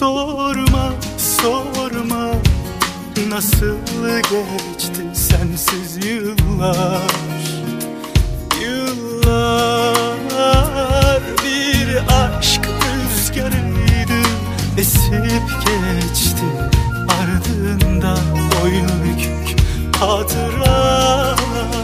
Sorma, sorma, nasıl geçti sensiz yıllar. Yıllar bir aşk rüzgarıydı, esip geçti. Ardında boynu bükük hatıralar.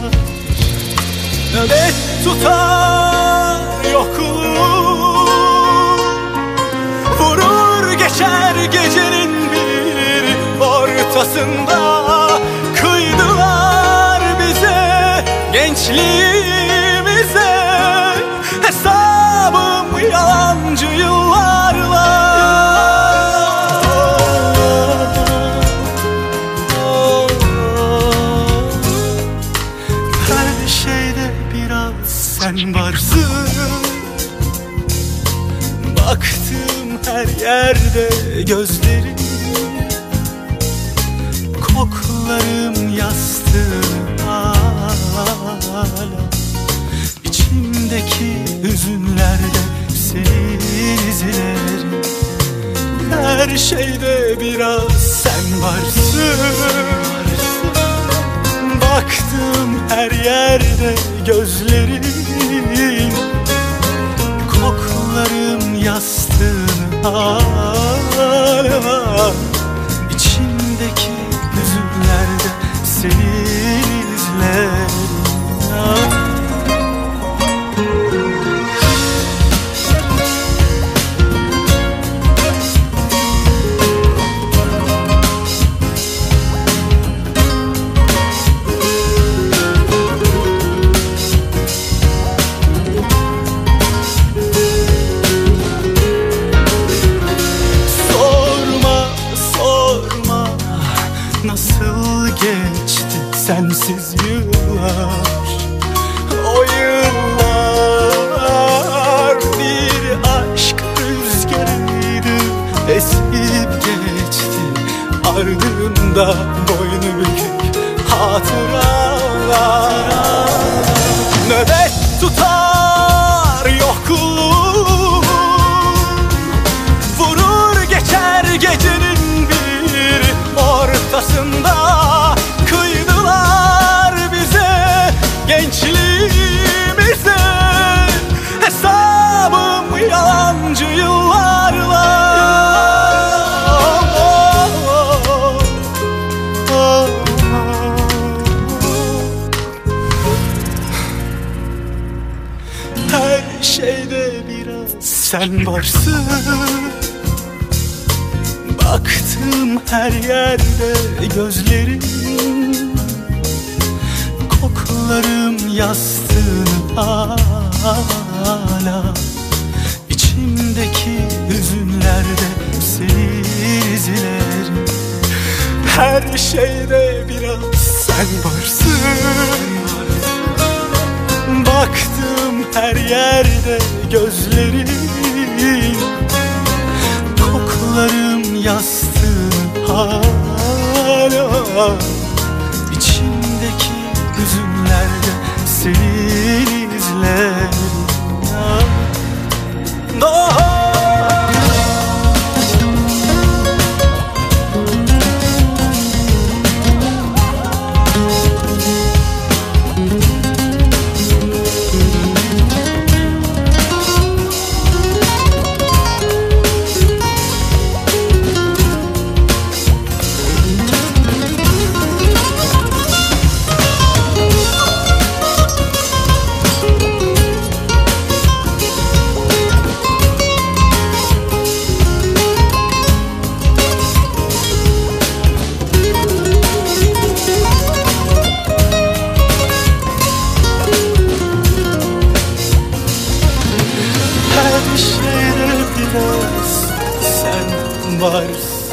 Nöbet tutar yokluğum, vurur geçer gecenin bir ortasında. Kıydılar bize, gençliğimize, hesabım yalancı yıllarla. Her şeyde biraz sen varsın. Baktım her yerde gözlerin, koklarım yastığın hala. İçimdeki hüzünlerde senin izlerin. Her şeyde biraz sen varsın. Baktım her yerde gözlerin, koklarım yastığın hala. İçimdeki hüzünlerde senin izlerin. Nasıl geçti sensiz yıllar. O yıllar bir aşk rüzgarıydı, esip geçti. Ardında boynu bükük hatıralar. Nöbet tutar yokluğum, vurur geçer gecenin bir ortasında. Kıydılar bize, gençliğimize, hesabım yalancı yıllarla. Her şeyde biraz sen varsın. Baktım her yerde gözlerin, koklarım yastığın hala. İçimdeki hüzünlerde senin izlerin. Her şeyde biraz sen varsın. Baktım her yerde gözlerin, koklarım yastığın hala. İçimdeki hüzünlerde senin izlerin. Her şeyde biraz sen varsın.